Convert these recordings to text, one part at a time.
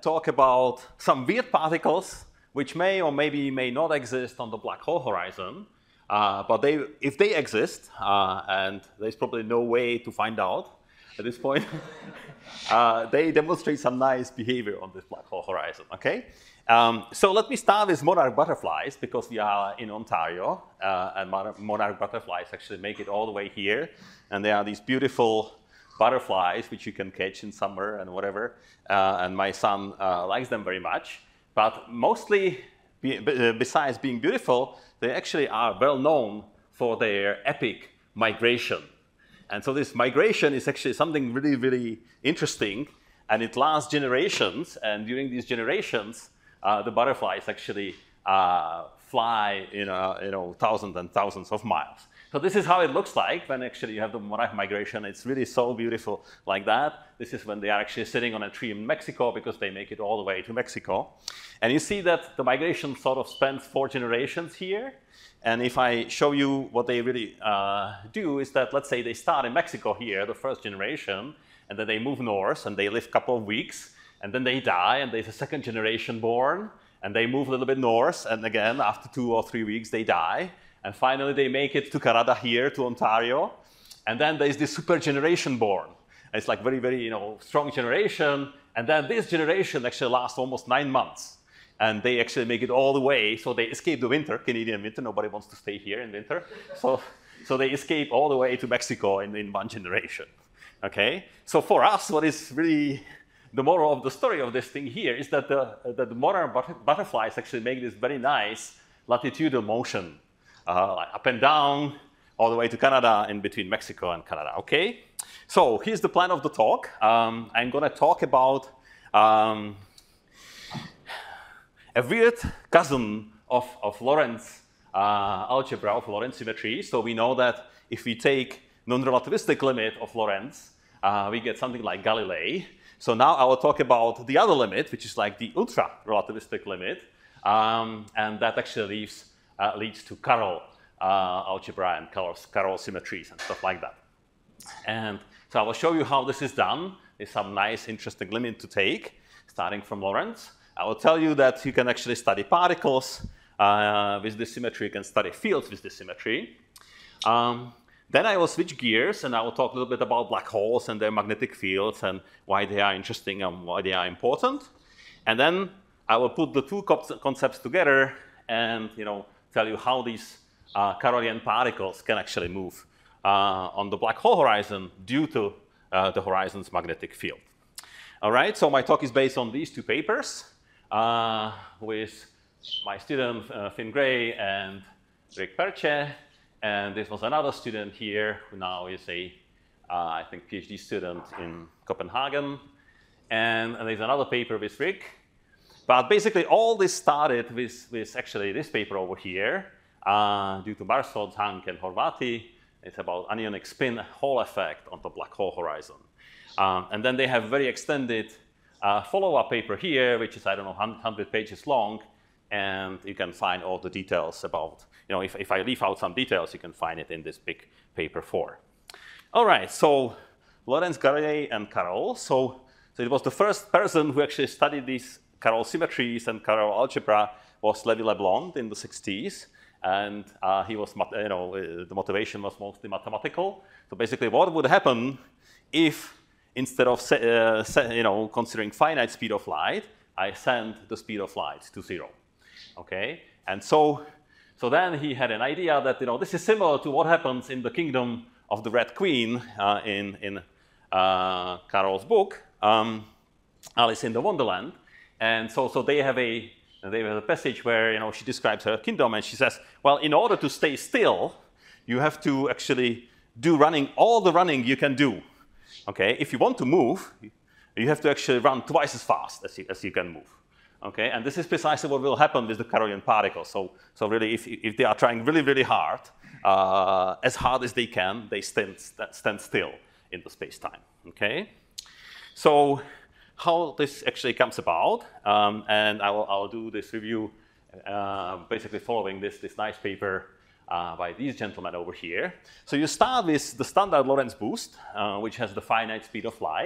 talk about some weird particles which may or maybe may not exist on the black hole horizon. But if they exist, and there's probably no way to find out at this point, they demonstrate some nice behavior on this black hole horizon, okay? So let me start with monarch butterflies, because we are in Ontario, and monarch butterflies actually make it all the way here. And there are these beautiful butterflies which you can catch in summer and whatever, and my son likes them very much. But mostly, besides being beautiful, they actually are well known for their epic migration. And so this migration is actually something really, really interesting, and it lasts generations. And during these generations, the butterflies actually fly thousands and thousands of miles. So this is how it looks like when actually you have the monarch migration. It's really so beautiful like that. This is when they are actually sitting on a tree in Mexico, because they make it all the way to Mexico. And you see that the migration sort of spans 4 generations here. And if I show you what they really do, is that, let's say they start in Mexico here, the first generation, and then they move north and they live a couple of weeks, and then they die, and there's a second generation born, and they move a little bit north, and again, after 2 or 3 weeks, they die. And finally, they make it to Canada here, to Ontario. And then there's this super generation born. And it's like very, very strong generation. And then this generation actually lasts almost 9 months. And they actually make it all the way. So they escape the winter, Canadian winter. Nobody wants to stay here in winter. So they escape all the way to Mexico in 1 generation. Okay? So for us, what is really the moral of the story of this thing here is that the monarch butterflies actually make this very nice latitudinal motion. Like up and down, all the way to Canada, in between Mexico and Canada, okay? So here's the plan of the talk. I'm gonna talk about a weird cousin of Lorentz algebra, of Lorentz symmetry. So we know that if we take non-relativistic limit of Lorentz, we get something like Galilei. So now I will talk about the other limit, which is like the ultra-relativistic limit, and that actually leads to Carroll algebra and Carroll symmetries and stuff like that. And so I will show you how this is done. There's some nice, interesting limit to take, starting from Lorentz. I will tell you that you can actually study particles with this symmetry. You can study fields with this symmetry. Then I will switch gears, and I will talk a little bit about black holes and their magnetic fields and why they are interesting and why they are important. And then I will put the 2 concepts together and tell you how these Carolian particles can actually move on the black hole horizon due to the horizon's magnetic field. All right, so my talk is based on these 2 papers with my student Finn Gray and Rick Perche. And this was another student here who now is I think, PhD student in Copenhagen. And there's another paper with Rick. But basically, all this started with actually this paper over here, due to Barsod, Hank, and Horváth. It's about anionic spin Hall effect on the black hole horizon. And then they have very extended follow-up paper here, which is, I don't know, 100 pages long. And you can find all the details about, if I leave out some details, you can find it in this big paper 4. All right, so Lorentz, Galilei, and Carroll. So it was the first person who actually studied these Carroll symmetries and Carroll algebra was Levi Leblond in the 60s. And he was, the motivation was mostly mathematical. So basically, what would happen if, instead of considering finite speed of light, I send the speed of light to 0? Okay, and so then he had an idea that this is similar to what happens in the kingdom of the Red Queen in Carroll's book, Alice in the Wonderland. And so they have a passage where she describes her kingdom, and she says, well, in order to stay still, you have to actually do all the running you can do. Okay, if you want to move, you have to actually run twice as fast as you can move. Okay, and this is precisely what will happen with the Carolian particles. So really, if they are trying really, really hard, as hard as they can, they stand still in the space-time. Okay, so how this actually comes about, and I'll do this review basically following this nice paper by these gentlemen over here. So you start with the standard Lorentz boost, which has the finite speed of light.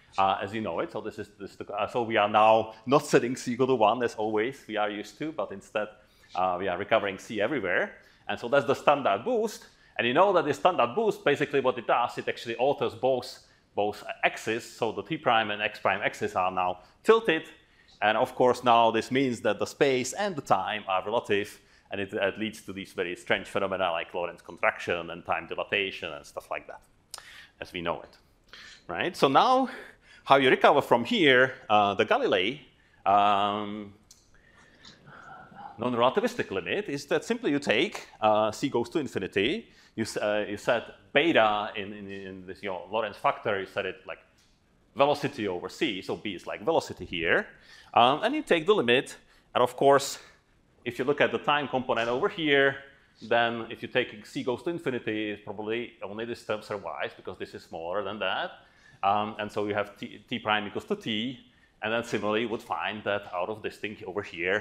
as you know it. So so we are now not setting c equal to 1 as always we are used to, but instead we are recovering c everywhere. And so that's the standard boost. And you know that the standard boost, basically what it does, it actually alters both axes. So the t prime and x prime axes are now tilted. And of course, now this means that the space and the time are relative. And it leads to these very strange phenomena like Lorentz contraction and time dilatation and stuff like that, as we know it. Right? So now, how you recover from here, the Galilei non-relativistic limit is that simply you take c goes to infinity, you set beta in this Lorentz factor, you set it like velocity over c, so b is like velocity here, and you take the limit, and of course, if you look at the time component over here, then if you take c goes to infinity, probably only this term survives because this is smaller than that. And so you have t prime equals to t, and then similarly you would find that out of this thing over here,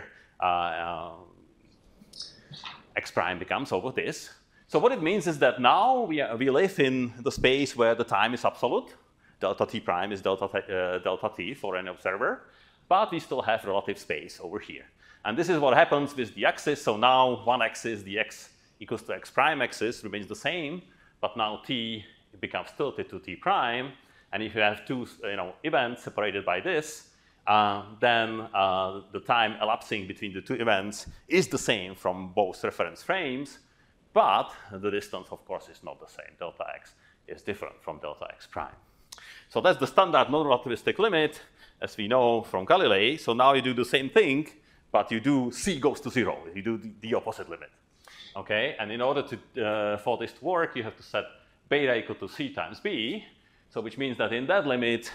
x prime becomes over this. So what it means is that now we live in the space where the time is absolute. Delta t prime is delta t for any observer, but we still have relative space over here. And this is what happens with the axis. So now one axis, the x equals to x prime axis, remains the same, but now t becomes tilted to t prime. And if you have two events separated by this, then the time elapsing between the two events is the same from both reference frames, but the distance, of course, is not the same. Delta x is different from delta x prime. So that's the standard non-relativistic limit, as we know from Galilei. So now you do the same thing, but you do c goes to 0. You do the opposite limit. Okay? And in order to, for this to work, you have to set beta equal to c times b. So which means that in that limit,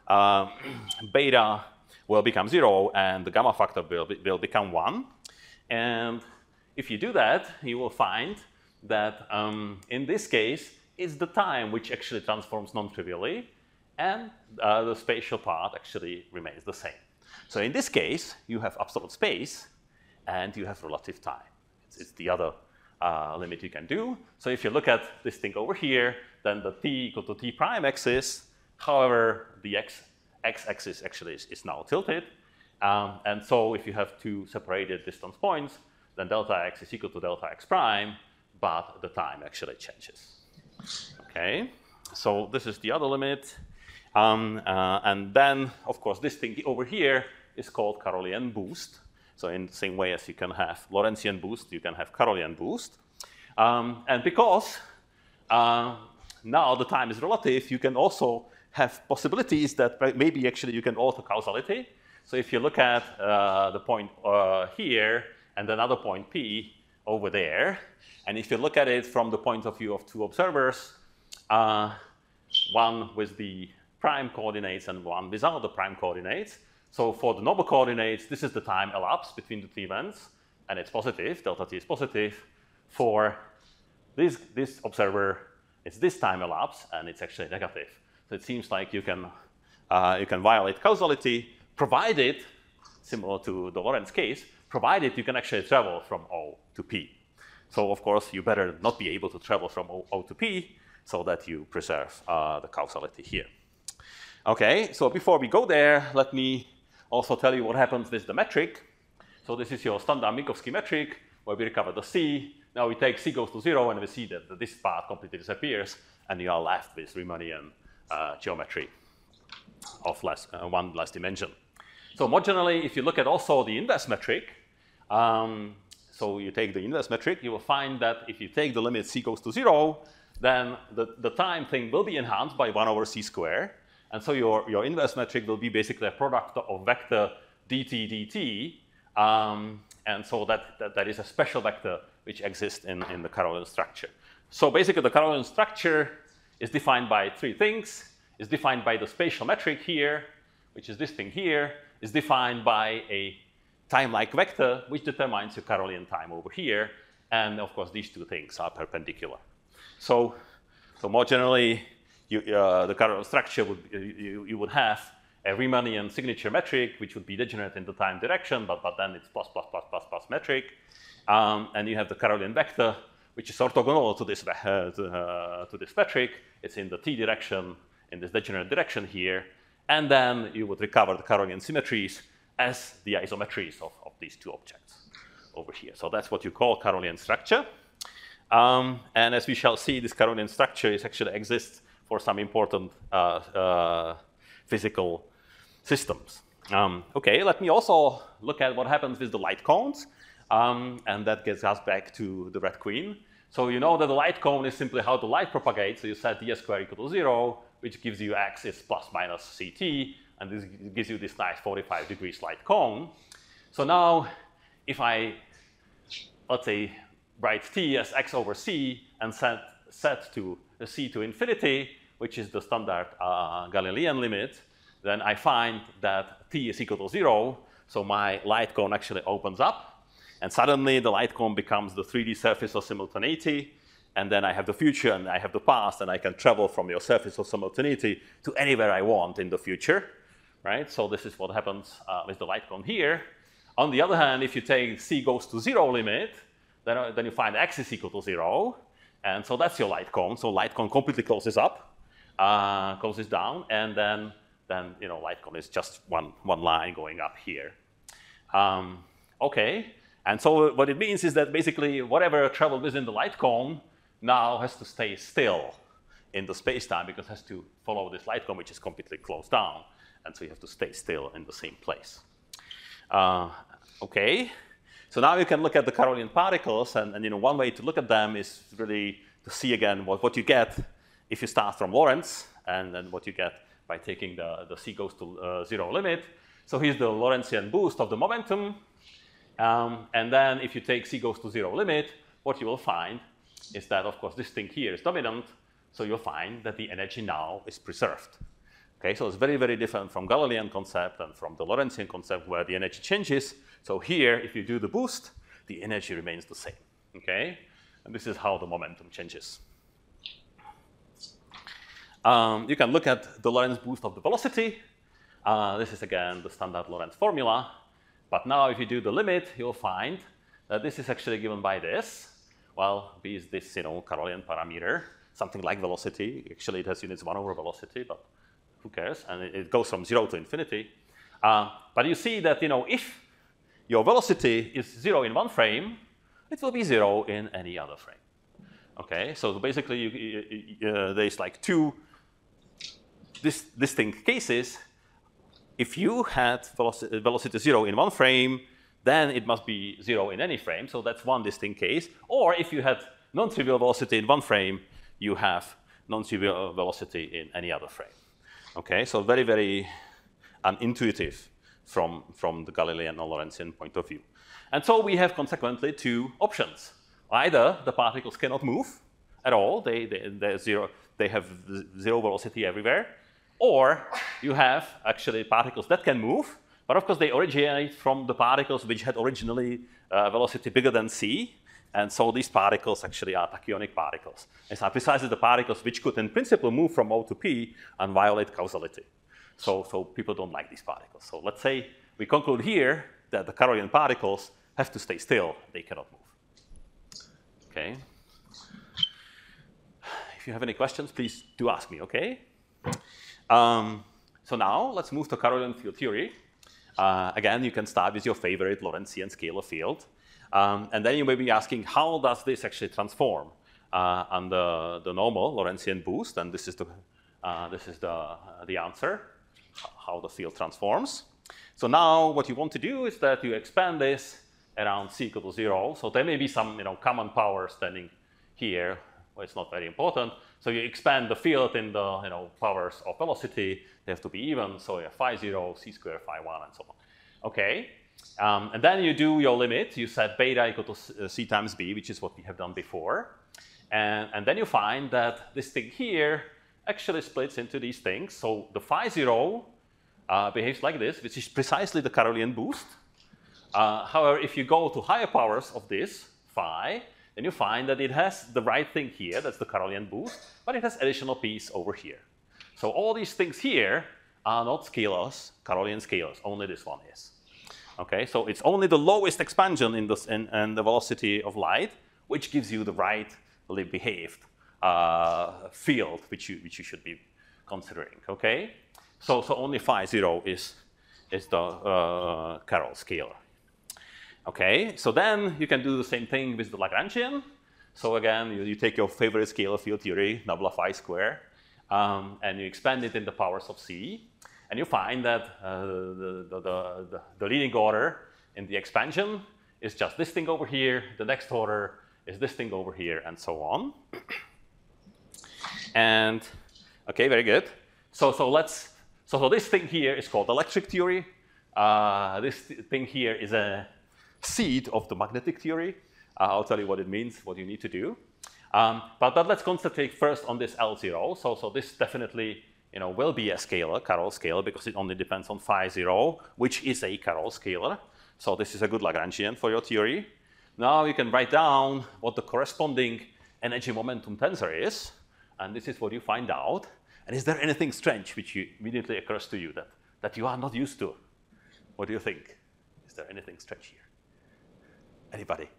beta will become 0 and the gamma factor will become 1. And if you do that, you will find that in this case, it's the time which actually transforms non-trivially, and the spatial part actually remains the same. So in this case, you have absolute space and you have relative time. It's the other limit you can do. So if you look at this thing over here, then the t equal to t prime axis, however, the x-axis actually is now tilted. And so if you have two separated distance points, then delta x is equal to delta x prime, but the time actually changes. Okay, so this is the other limit. And then, of course, this thing over here is called Carolean boost. So in the same way as you can have Lorentzian boost, you can have Carolean boost. And because now the time is relative, you can also have possibilities that maybe actually you can alter causality. So if you look at the point here and another point P over there, and if you look at it from the point of view of two observers, one with the prime coordinates and one without the prime coordinates. So for the noble coordinates, this is the time elapsed between the two events, and it's positive, delta t is positive. For this observer, it's this time elapsed, and it's actually negative. So it seems like you can violate causality, provided, similar to the Lorentz case, provided you can actually travel from O to P. So of course, you better not be able to travel from O to P so that you preserve the causality here. Okay, so before we go there, let me also tell you what happens with the metric. So this is your standard Minkowski metric, where we recover the C. Now we take C goes to 0, and we see that this part completely disappears, and you are left with Riemannian geometry of one less dimension. So more generally, if you look at also the inverse metric, so you take the inverse metric, you will find that if you take the limit C goes to 0, then the time thing will be enhanced by 1 over C squared. And so your inverse metric will be basically a product of vector dt dt. And so that is a special vector which exists in the Carolean structure. So basically the Carolean structure is defined by three things. It's defined by the spatial metric here, which is this thing here. It's defined by a time-like vector, which determines your Carolean time over here. And of course, these two things are perpendicular. So more generally, the Carolean structure you would have a Riemannian signature metric, which would be degenerate in the time direction, but then it's plus metric. And you have the Carolean vector, which is orthogonal to this metric. It's in the t direction, in this degenerate direction here. And then you would recover the Carolean symmetries as the isometries of these two objects over here. So that's what you call Carolean structure. And as we shall see, this Carolean structure actually exists for some important physical systems. Okay, let me also look at what happens with the light cones. And that gets us back to the Red Queen. So you know that the light cone is simply how the light propagates. So you set ds squared equal to 0, which gives you x is plus minus ct. And this gives you this nice 45 degrees light cone. So now, if I, let's say, write t as x over c and set to c to infinity, which is the standard Galilean limit, then I find that t is equal to 0. So my light cone actually opens up. And suddenly, the light cone becomes the 3D surface of simultaneity. And then I have the future, and I have the past, and I can travel from your surface of simultaneity to anywhere I want in the future. Right? So this is what happens with the light cone here. On the other hand, if you take c goes to 0 limit, then you find x is equal to 0. And so that's your light cone. So light cone completely closes up, closes down, and then light cone is just one line going up here. Okay. And so what it means is that basically whatever traveled within the light cone now has to stay still in the space-time because it has to follow this light cone, which is completely closed down. And so you have to stay still in the same place. Okay. So now you can look at the Carolean particles. And one way to look at them is really to see again what you get if you start from Lorentz and then what you get by taking the c goes to 0 limit. So here's the Lorentzian boost of the momentum. And then if you take c goes to 0 limit, what you will find is that, of course, this thing here is dominant. So you'll find that the energy now is preserved. Okay, so it's very, very different from Galilean concept and from the Lorentzian concept where the energy changes. So here, if you do the boost, the energy remains the same. Okay, and this is how the momentum changes. You can look at the Lorentz boost of the velocity. This is, again, the standard Lorentz formula. But now if you do the limit, you'll find that this is actually given by this. Well, b is this, Carolean parameter, something like velocity. Actually, it has units 1 over velocity, but who cares? And it goes from 0 to infinity. But you see that, if your velocity is 0 in one frame, it will be 0 in any other frame. Okay, so basically, there's like two distinct cases. If you had velocity 0 in one frame, then it must be 0 in any frame. So that's one distinct case. Or if you had non-trivial velocity in one frame, you have non-trivial velocity in any other frame. Okay, so very, very unintuitive from the Galilean or Lorentzian point of view. And so we have consequently two options. Either the particles cannot move at all, they have zero velocity everywhere, or you have actually particles that can move, but of course they originate from the particles which had originally velocity bigger than c, and so these particles actually are tachyonic particles. These are precisely the particles which could in principle move from O to P and violate causality. So people don't like these particles. So let's say we conclude here that the Carolean particles have to stay still, they cannot move. Okay. If you have any questions, please do ask me, okay? So now let's move to Carolean field theory. Again, you can start with your favorite Lorentzian scalar field. And then you may be asking, how does this actually transform under the normal Lorentzian boost? And this is the answer, how the field transforms. So now what you want to do is that you expand this around c equal to 0. So there may be some common power standing here. Well, it's not very important. So you expand the field in the powers of velocity. They have to be even. So you have phi 0, c squared, phi 1, and so on. Okay. And then you do your limit. You set beta equal to c times b, which is what we have done before. And then you find that this thing here actually splits into these things. So the phi 0 behaves like this, which is precisely the Carolean boost. However, if you go to higher powers of this phi, then you find that it has the right thing here, that's the Carolean boost, but it has additional piece over here. So all these things here are not scalars, Carolean scalars, only this one is. Okay, so it's only the lowest expansion in the velocity of light, which gives you the rightly behaved field, which you should be considering, okay? So only phi 0 is the Carroll scalar. Okay, so then you can do the same thing with the Lagrangian. So again, you take your favorite scalar field theory, nabla phi square, and you expand it in the powers of C, and you find that the leading order in the expansion is just this thing over here, the next order is this thing over here, and so on. And okay, very good. So this thing here is called electric theory. This thing here is a seed of the magnetic theory. I'll tell you what it means, what you need to do. But let's concentrate first on this L0. So this definitely will be a scalar, Carroll scalar, because it only depends on phi 0, which is a Carroll scalar. So this is a good Lagrangian for your theory. Now you can write down what the corresponding energy momentum tensor is, and this is what you find out. And is there anything strange which immediately occurs to you that you are not used to? What do you think? Is there anything strange here? Anybody?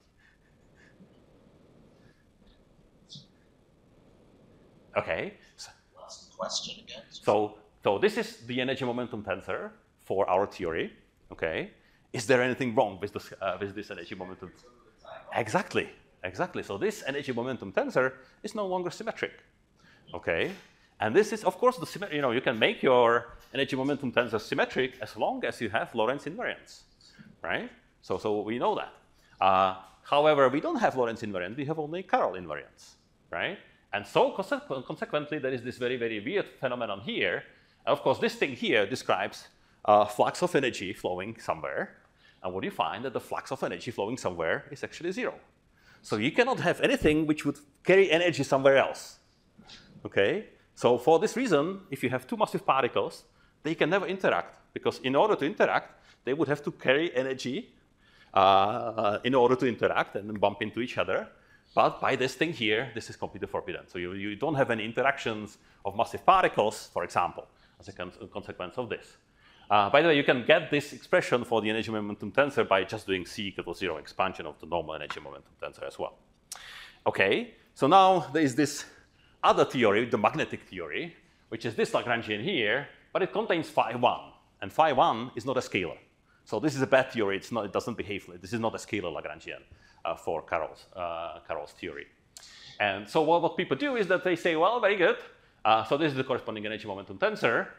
Okay. Last question again. So this is the energy momentum tensor for our theory. Okay. Is there anything wrong with this energy momentum? Exactly. So this energy momentum tensor is no longer symmetric. Okay. And this is, of course, you can make your energy momentum tensor symmetric as long as you have Lorentz invariance, right? So we know that. However, we don't have Lorentz invariant, we have only Carroll invariance, right? And so consequently, there is this very, very weird phenomenon here. And of course, this thing here describes flux of energy flowing somewhere. And what you find that the flux of energy flowing somewhere is actually 0. So you cannot have anything which would carry energy somewhere else, okay? So for this reason, if you have two massive particles, they can never interact, because in order to interact, they would have to carry energy in order to interact and then bump into each other. But by this thing here, this is completely forbidden. So you don't have any interactions of massive particles, for example, as a consequence of this. By the way, you can get this expression for the energy momentum tensor by just doing C equals 0 expansion of the normal energy momentum tensor as well. Okay, so now there is this other theory, the magnetic theory, which is this Lagrangian here, but it contains phi 1. And phi 1 is not a scalar. So this is a bad theory. It doesn't behave. This is not a scalar Lagrangian for Carroll's theory. And so what people do is that they say, well, very good. So this is the corresponding energy momentum tensor.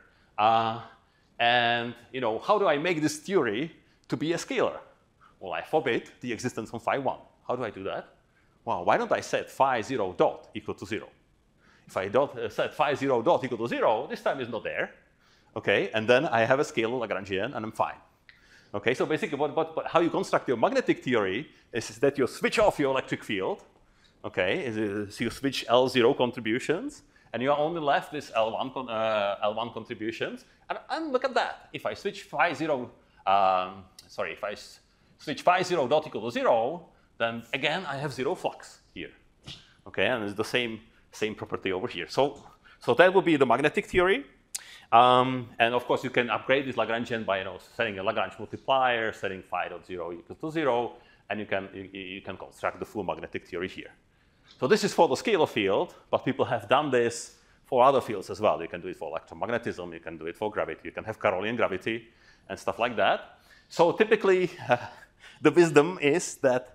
And how do I make this theory to be a scalar? Well, I forbid the existence of phi 1. How do I do that? Well, why don't I set phi 0 dot equal to 0? If I set phi 0 dot equal to 0, this time is not there. Okay, and then I have a scalar Lagrangian, and I'm fine. Okay, so basically how you construct your magnetic theory is that you switch off your electric field. Okay, so you switch L0 contributions, and you are only left with L1 contributions. And look at that. If I switch phi 0, if I switch phi 0 dot equal to 0, then again I have 0 flux here. Okay, and it's the same property over here. So that would be the magnetic theory. And of course, you can upgrade this Lagrangian by setting a Lagrange multiplier, setting phi dot 0 equals to 0, and you can construct the full magnetic theory here. So this is for the scalar field, but people have done this for other fields as well. You can do it for electromagnetism, you can do it for gravity, you can have Carolian gravity and stuff like that. So typically, the wisdom is that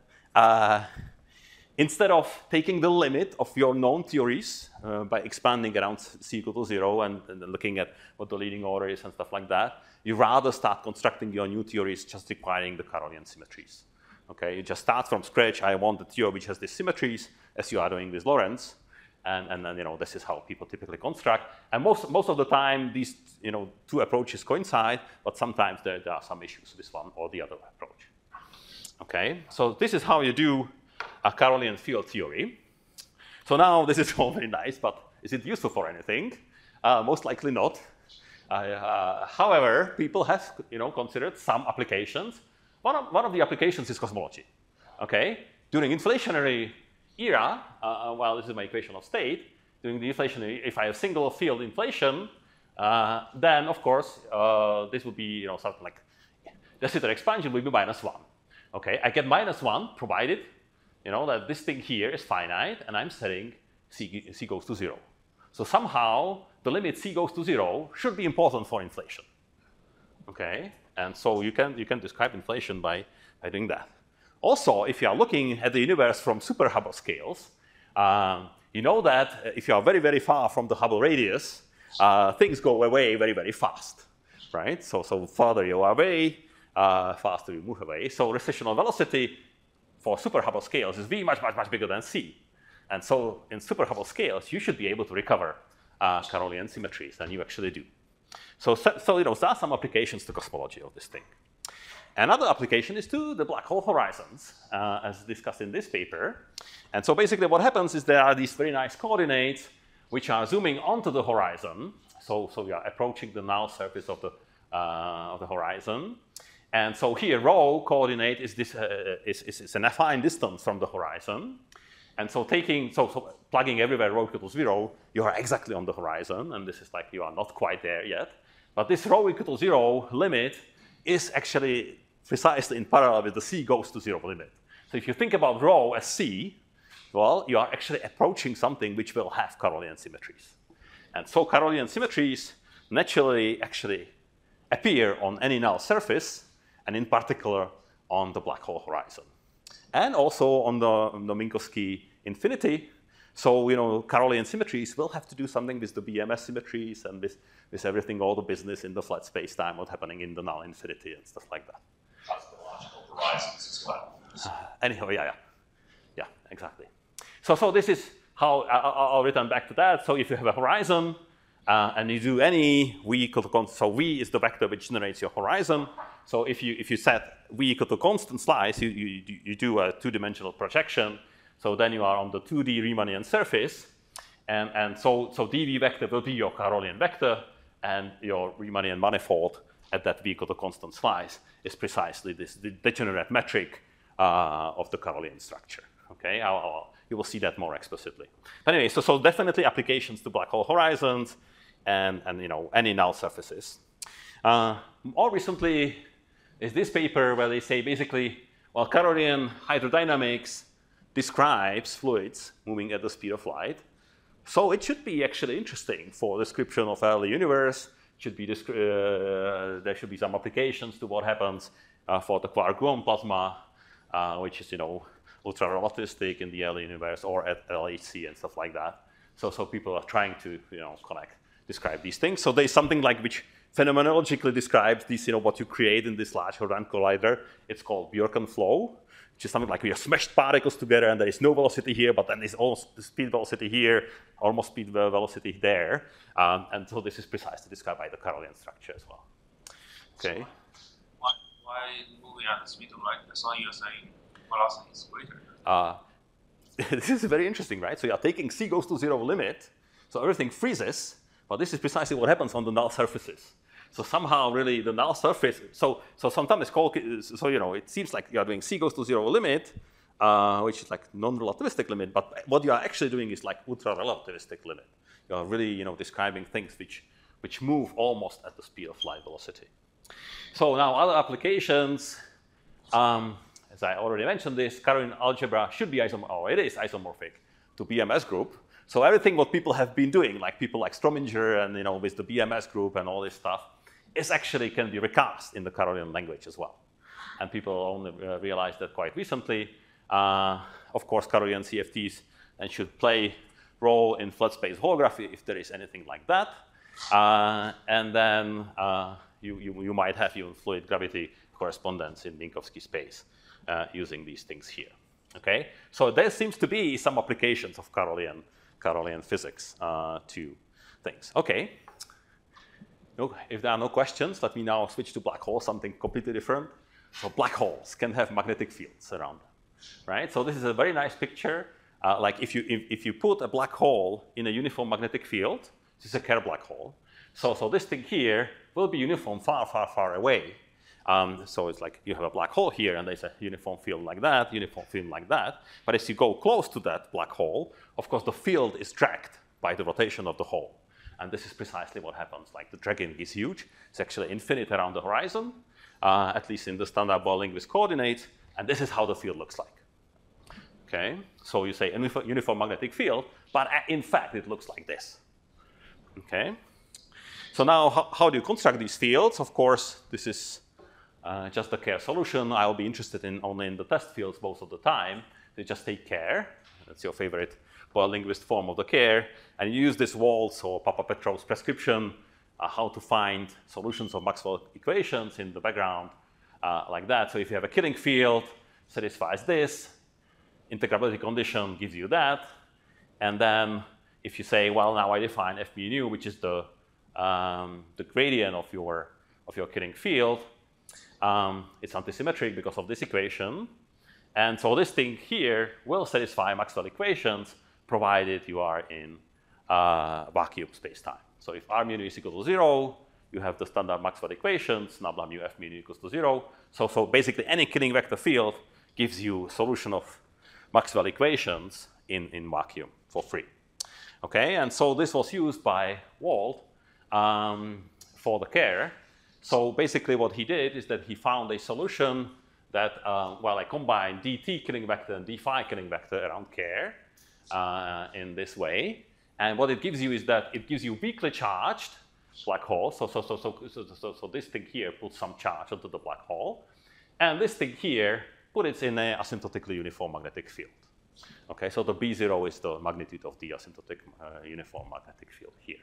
instead of taking the limit of your known theories by expanding around C equal to 0 and looking at what the leading order is and stuff like that, you rather start constructing your new theories just requiring the Carolian symmetries. Okay, you just start from scratch. I want the theory which has these symmetries, as you are doing with Lorentz, and then this is how people typically construct. And most of the time, these two approaches coincide, but sometimes there are some issues with one or the other approach. Okay, so this is how you do a Carolian field theory. So now this is all very nice, but is it useful for anything? Most likely not. However, people have considered some applications. One of the applications is cosmology. Okay, during inflationary era, well, this is my equation of state. During the inflationary, if I have single field inflation, then of course this would be something like the De Sitter expansion will be -1. Okay, I get -1 provided that this thing here is finite, and I'm setting C goes to 0. So somehow the limit c goes to 0 should be important for inflation. Okay, and so you can describe inflation by doing that. Also, if you are looking at the universe from super Hubble scales, you know that if you are very, very far from the Hubble radius, things go away very, very fast, right? So farther you are away, faster you move away. So recessional velocity for super Hubble scales is v much, much, much bigger than c. And so in super Hubble scales, you should be able to recover Carolean symmetries, and you actually do. So you know, there are some applications to cosmology of this thing. Another application is to the black hole horizons, as discussed in this paper. And so basically what happens is there are these very nice coordinates which are zooming onto the horizon. So we are approaching the null surface of the horizon. And so here rho coordinate is this is an affine distance from the horizon. And so plugging everywhere rho equals 0, you are exactly on the horizon. And this is like you are not quite there yet. But this rho equals 0 limit is actually precisely in parallel with the c goes to 0 limit. So if you think about rho as c, well, you are actually approaching something which will have Carolean symmetries. And so Carolean symmetries naturally actually appear on any null surface, and in particular on the black hole horizon. And also on the Minkowski infinity. So, you know, Carolean symmetries will have to do something with the BMS symmetries and with everything, all the business in the flat space-time, what's happening in the null infinity and stuff like that. Cosmological horizons as well. Anyhow, yeah, exactly. So this is how I'll return back to that. So if you have a horizon and you do any v equal to constant, so v is the vector which generates your horizon. So if you set v equal to constant slice, you do a two-dimensional projection. So then you are on the 2D Riemannian surface, and so dv vector will be your Carolean vector, and your Riemannian manifold at that v equal to constant slice is precisely this degenerate metric of the Carolean structure. Okay, you will see that more explicitly. But anyway, so definitely applications to black hole horizons and you know any null surfaces. More recently is this paper where they say basically, well, Carolean hydrodynamics describes fluids moving at the speed of light. So it should be actually interesting for description of early universe. There should be some applications to what happens for the quark-gluon plasma, which is, you know, ultra-relativistic in the early universe, or at LHC and stuff like that. So people are trying to, you know, describe these things. So there's something like which phenomenologically describes this, you know, what you create in this large hadron collider. It's called Bjorken flow, which is something like we have smashed particles together and there is no velocity here, but then there's almost the speed velocity here, almost speed velocity there. And so this is precisely described by the Carolean structure as well. Okay. So why moving at the speed of light? That's why you're saying velocity is greater. This is very interesting, right? So you are taking c goes to 0 limit, so everything freezes, but this is precisely what happens on the null surfaces. So somehow, really, the null surface. So sometimes it's called. So you know, it seems like you are doing c goes to 0 limit, which is like non-relativistic limit. But what you are actually doing is like ultra-relativistic limit. You are really, you know, describing things which move almost at the speed of light velocity. So now other applications. As I already mentioned, this Carolean algebra should be it is isomorphic to BMS group. So everything what people have been doing, like people like Strominger and, you know, with the BMS group and all this stuff, is actually can be recast in the Carolean language as well. And people only realized that quite recently. Of course, Carolean CFTs and should play role in flat space holography if there is anything like that. And then you might have even fluid gravity correspondence in Minkowski space using these things here. Okay, so there seems to be some applications of Carolean physics to things. Okay. If there are no questions, let me now switch to black holes, something completely different. So black holes can have magnetic fields around them, right? So this is a very nice picture. Like if you put a black hole in a uniform magnetic field, this is a Kerr black hole. So this thing here will be uniform far, far, far away. So it's like you have a black hole here, and there's a uniform field like that, uniform field like that. But as you go close to that black hole, of course, the field is dragged by the rotation of the hole. And this is precisely what happens. Like the dragging is huge. It's actually infinite around the horizon, at least in the standard Ball-Linguist coordinates. And this is how the field looks like. Okay, so you say uniform magnetic field, but in fact, it looks like this. Okay. So now, how do you construct these fields? Of course, this is just a Kerr solution. I'll be interested in only in the test fields most of the time. You just take Kerr. That's your favorite linguist form of the Kerr, and you use this Waltz or Papa-Petrov's prescription how to find solutions of Maxwell equations in the background like that. So if you have a Killing field, satisfies this, integrability condition gives you that, and then if you say, well, now I define f mu nu, which is the gradient of your Killing field, it's antisymmetric because of this equation, and so this thing here will satisfy Maxwell equations provided you are in vacuum space-time. So if r mu nu is equal to 0, you have the standard Maxwell equations, nabla mu f mu nu equals to 0. So basically any Killing vector field gives you solution of Maxwell equations in vacuum for free. Okay, and so this was used by Wald for the Kerr. So basically what he did is that he found a solution that, well, I combined dt Killing vector and d phi Killing vector around Kerr in this way. And what it gives you is that it gives you weakly charged black hole. So this thing here puts some charge onto the black hole. And this thing here put it in an asymptotically uniform magnetic field. Okay, so the B0 is the magnitude of the asymptotic uniform magnetic field here.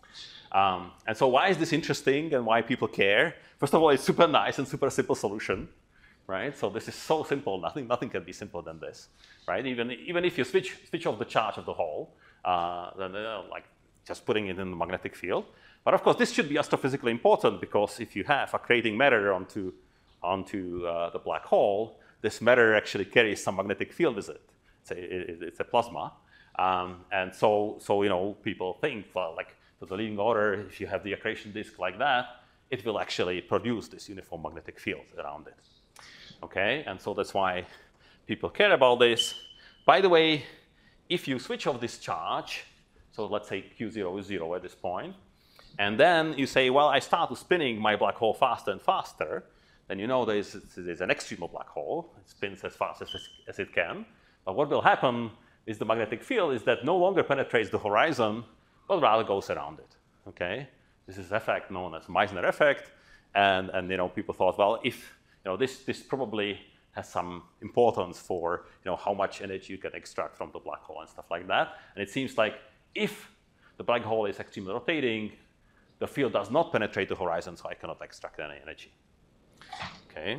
And so why is this interesting and why people care? First of all, it's super nice and super simple solution, right? So this is so simple, nothing can be simpler than this, right? Even if you switch off the charge of the hole, then like just putting it in the magnetic field. But of course, this should be astrophysically important because if you have accreting matter onto the black hole, this matter actually carries some magnetic field with it. It's a plasma, and so you know people think, well, like to the leading order, if you have the accretion disk like that, it will actually produce this uniform magnetic field around it. Okay, and so that's why people care about this. By the way, if you switch off this charge, so let's say Q0 is 0 at this point, and then you say, well, I start spinning my black hole faster and faster, then you know there's an extremal black hole. It spins as fast as it can. But what will happen is the magnetic field is that no longer penetrates the horizon, but rather goes around it. Okay, this is an effect known as Meissner effect, and you know people thought, well, if you know this probably has some importance for how much energy you can extract from the black hole and stuff like that. And it seems like if the black hole is extremely rotating, the field does not penetrate the horizon, so I cannot extract any energy. Okay.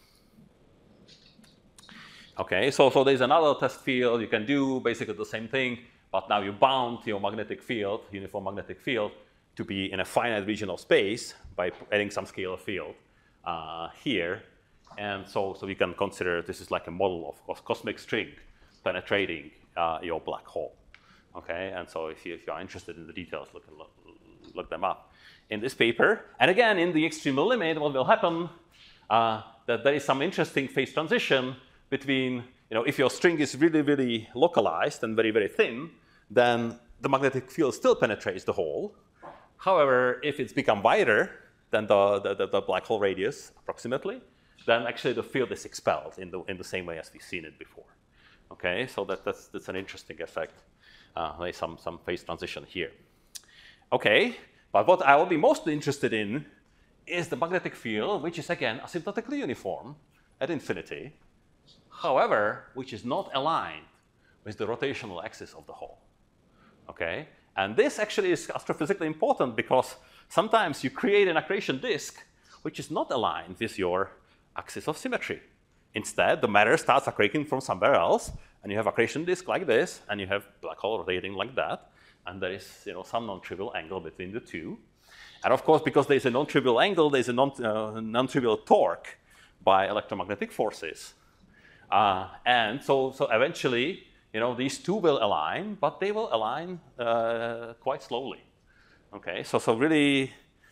Okay, so there's another test field you can do basically the same thing, but now you bound your magnetic field, uniform magnetic field, to be in a finite region of space by adding some scalar field here. And so we can consider this is like a model of cosmic string penetrating your black hole. Okay, and so if you are interested in the details, look them up in this paper. And again, in the extremal limit, what will happen that there is some interesting phase transition between, if your string is really, really localized and very, very thin, then the magnetic field still penetrates the hole. However, if it's become wider than the black hole radius, approximately, then actually the field is expelled in the same way as we've seen it before. Okay, so that's an interesting effect. There's some phase transition here. Okay, but what I will be mostly interested in is the magnetic field, which is again asymptotically uniform at infinity, however, which is not aligned with the rotational axis of the hole. Okay, and this actually is astrophysically important because sometimes you create an accretion disk which is not aligned with your axis of symmetry. Instead, the matter starts accreting from somewhere else, and you have accretion disk like this, and you have black hole rotating like that, and there is some non-trivial angle between the two. And of course, because there's a non-trivial angle, there's a non-trivial torque by electromagnetic forces. And so eventually, these two will align, but they will align quite slowly. Okay, so really,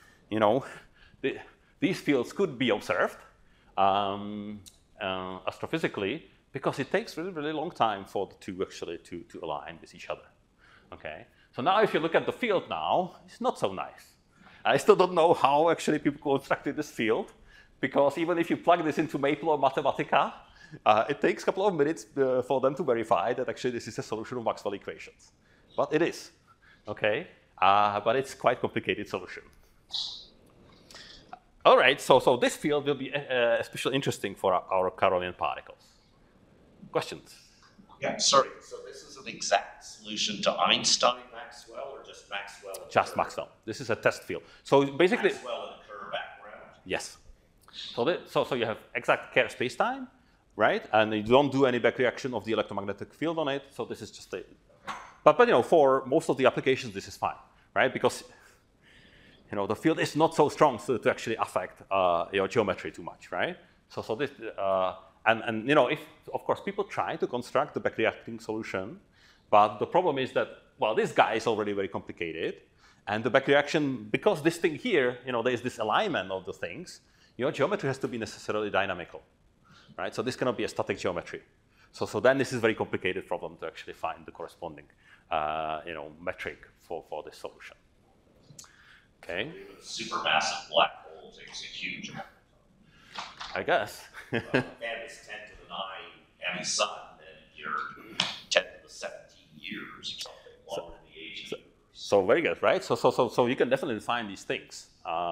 these fields could be observed astrophysically because it takes really, really long time for the two actually to align with each other. Okay, so now if you look at the field now, it's not so nice. I still don't know how actually people constructed this field, because even if you plug this into Maple or Mathematica, it takes a couple of minutes for them to verify that actually this is a solution of Maxwell equations. But it is, okay? but it's quite complicated solution. All right, so this field will be especially interesting for our Carolean particles. Questions? Yeah, sorry. So this is an exact solution to Einstein Maxwell, or just Maxwell? Just Maxwell. This is a test field. So basically, Maxwell in a Kerr background. yes. So you have exact Kerr spacetime, right? And you don't do any back reaction of the electromagnetic field on it. So this is just a. But you know, for most of the applications, this is fine, right? Because you know the field is not so strong to actually affect your geometry too much, right? So this. And you know, if of course people try to construct the back reacting solution, but the problem is that, well, this guy is already very complicated, and the back reaction, because this thing here, you know, there is this alignment of the things, your geometry has to be necessarily dynamical, right? So this cannot be a static geometry. So then this is a very complicated problem to actually find the corresponding, you know, metric for this solution. Okay. A supermassive black hole takes a huge amount of time. I guess. Well, and it's 10 to the 9 and the sun, and you're 10 to the 17 years or something, longer than the age of the universe. So very good, right? So you can definitely find these things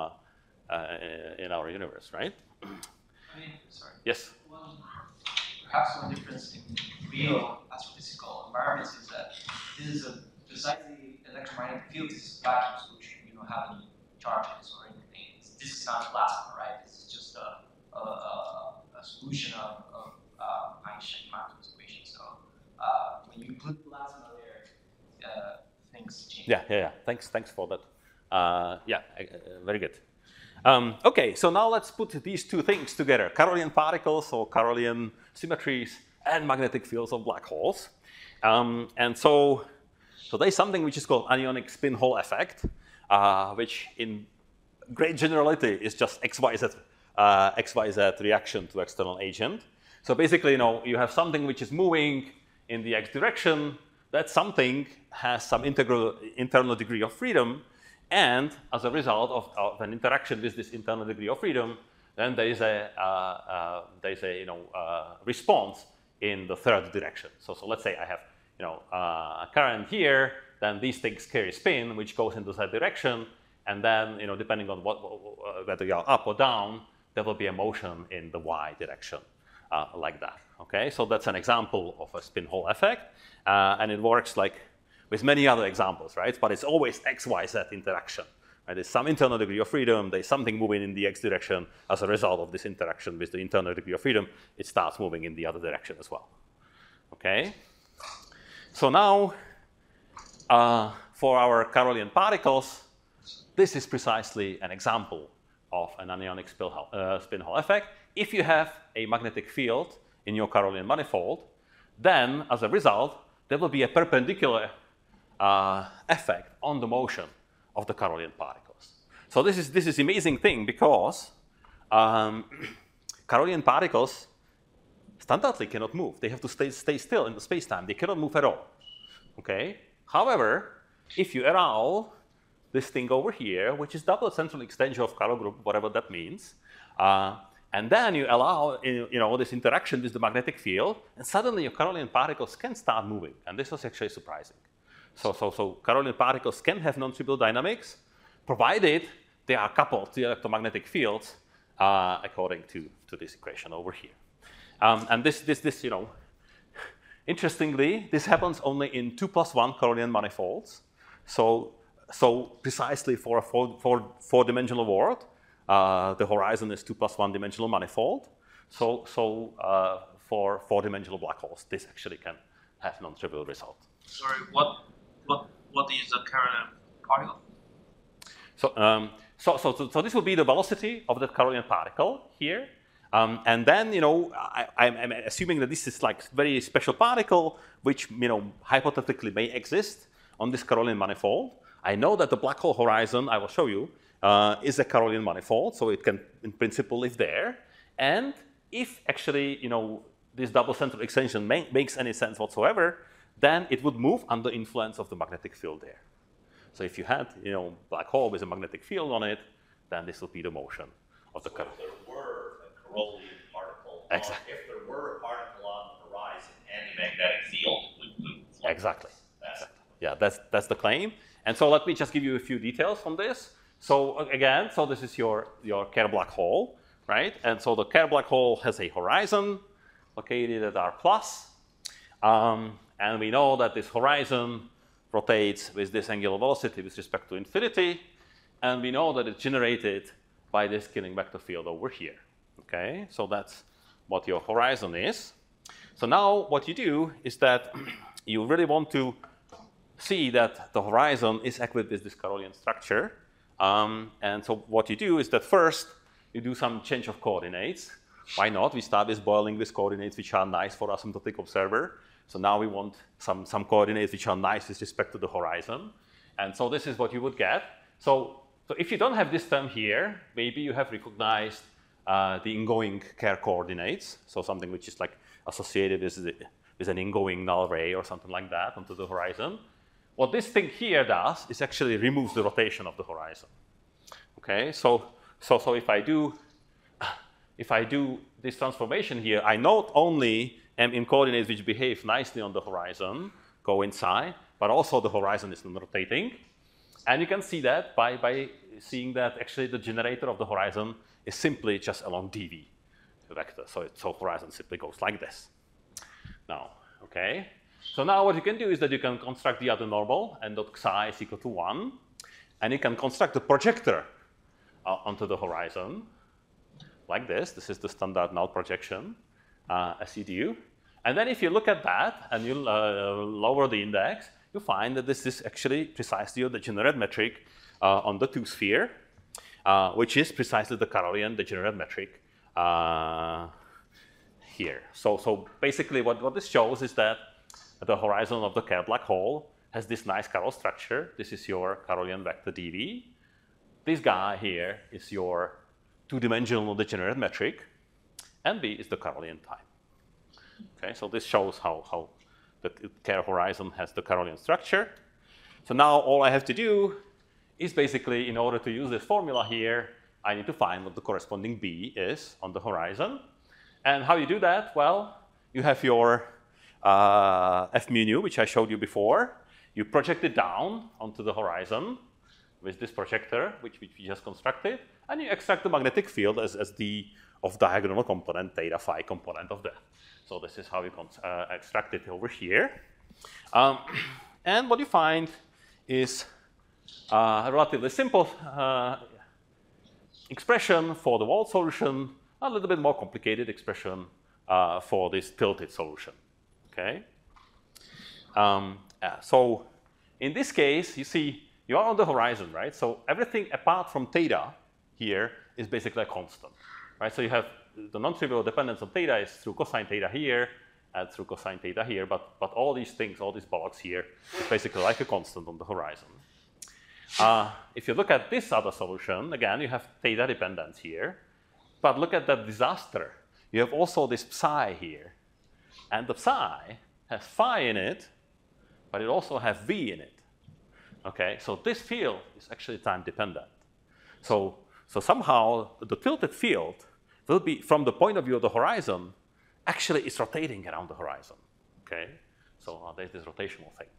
in our universe, right? I mean, sorry. Yes. Well, perhaps one difference in real astrophysical environments is that this is besides the electromagnetic field, this is a vacuum solution. You don't have any charges or anything. This is not plasma, right? This is just a solution of Einstein-Maxwell's equation. So when you put plasma there, things change. Yeah. Thanks for that. Very good. Okay, so now let's put these two things together: Carolean particles or Carolean symmetries and magnetic fields of black holes. And so there's something which is called anionic spin Hall effect, which in great generality is just XYZ reaction to external agent. So basically, you know, you have something which is moving in the X direction. That something has some internal degree of freedom, and as a result of an interaction with this internal degree of freedom, then there is a response in the third direction. So let's say I have a current here, then these things carry spin, which goes into that direction, and then depending on whether you are up or down, there will be a motion in the y direction, like that. Okay, so that's an example of a spin Hall effect, and it works like with many other examples, right? But it's always XYZ interaction. Right? There's some internal degree of freedom. There's something moving in the X direction as a result of this interaction with the internal degree of freedom. It starts moving in the other direction as well. Okay. So now, for our Carolean particles, this is precisely an example of an anionic spin Hall effect. If you have a magnetic field in your Carolean manifold, then as a result, there will be a perpendicular effect on the motion of the Carolean particles. So this is amazing thing because Carolean particles standardly cannot move. They have to stay still in the space-time. They cannot move at all. Okay. However, if you allow this thing over here, which is double central extension of Caro group, whatever that means, and then you allow this interaction with the magnetic field, and suddenly your Carolean particles can start moving. And this was actually surprising. So Carolean particles can have non-trivial dynamics, provided they are coupled to the electromagnetic fields according to this equation over here. And this interestingly, this happens only in 2+1 Carolean manifolds. So precisely for a four-dimensional world, the horizon is 2+1 dimensional manifold. So for four-dimensional black holes, this actually can have non-trivial result. Sorry, what is the Carolean particle? So this will be the velocity of the Carolean particle here. And then, I'm assuming that this is like very special particle, which, hypothetically may exist on this Carolean manifold. I know that the black hole horizon, I will show you, is a Carolean manifold, so it can, in principle, live there. And if actually, this double central extension makes any sense whatsoever, then it would move under influence of the magnetic field there. So if you had, black hole with a magnetic field on it, then this will be the motion of the Carolean. If there were a Carolean particle, exactly. If there were a particle on the horizon and a magnetic field, would move. Exactly. Yeah, that's the claim. And so let me just give you a few details on this. So again, so this is your Kerr black hole, right? And so the Kerr black hole has a horizon located at R+. And we know that this horizon rotates with this angular velocity with respect to infinity. And we know that it's generated by this scaling vector field over here. Okay, so that's what your horizon is. So now what you do is that you really want to see that the horizon is equipped with this Carolean structure. And so what you do is that first you do some change of coordinates. Why not? We start with boiling with coordinates which are nice for asymptotic observer. So now we want some coordinates which are nice with respect to the horizon. And so this is what you would get. So if you don't have this term here, maybe you have recognized the ingoing Kerr coordinates. So something which is like associated with an ingoing null ray or something like that onto the horizon. What this thing here does is actually removes the rotation of the horizon. Okay, so if I do this transformation here, I not only am in coordinates which behave nicely on the horizon, go inside, but also the horizon is non-rotating. And you can see that by seeing that actually the generator of the horizon is simply just along dv vector. So horizon simply goes like this. Now, okay. So now what you can do is that you can construct the other normal, and dot psi is equal to 1. And you can construct a projector onto the horizon like this. This is the standard null projection as you do. And then if you look at that and you lower the index, you find that this is actually precisely the degenerate metric on the 2-sphere, which is precisely the Carolean degenerate metric here. So basically what this shows is that the horizon of the Kerr black hole has this nice Carol structure. This is your Carolean vector dv. This guy here is your two-dimensional degenerate metric, and B is the Carolean time. Okay, so this shows how the Kerr horizon has the Carolean structure. So now all I have to do is basically, in order to use this formula here, I need to find what the corresponding B is on the horizon. And how you do that? Well, you have your F mu nu, which I showed you before. You project it down onto the horizon with this projector, which we just constructed, and you extract the magnetic field as the off-diagonal component, theta phi component of that. So this is how you extract it over here. And what you find is a relatively simple expression for the wall solution, a little bit more complicated expression for this tilted solution. Okay. So in this case, you see, you are on the horizon, right? So everything apart from theta here is basically a constant, right? So you have the non-trivial dependence on theta is through cosine theta here and through cosine theta here, but all these things, all these blocks here, is basically like a constant on the horizon. If you look at this other solution, again, you have theta dependence here, but look at that disaster. You have also this psi here, and the psi has phi in it, but it also has v in it. Okay, so this field is actually time dependent. So somehow the tilted field will be, from the point of view of the horizon, actually is rotating around the horizon. Okay, so there's this rotational thing.